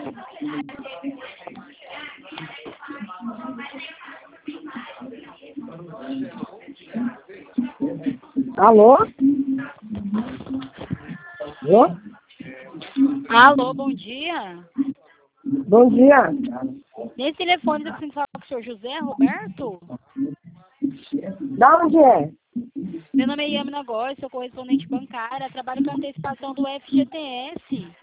Alô? Alô? Alô, bom dia. Bom dia. Nesse telefone eu preciso falar com o senhor José Roberto? Da onde é? Meu nome é Yamina Góes, sou correspondente bancária, trabalho com antecipação do FGTS.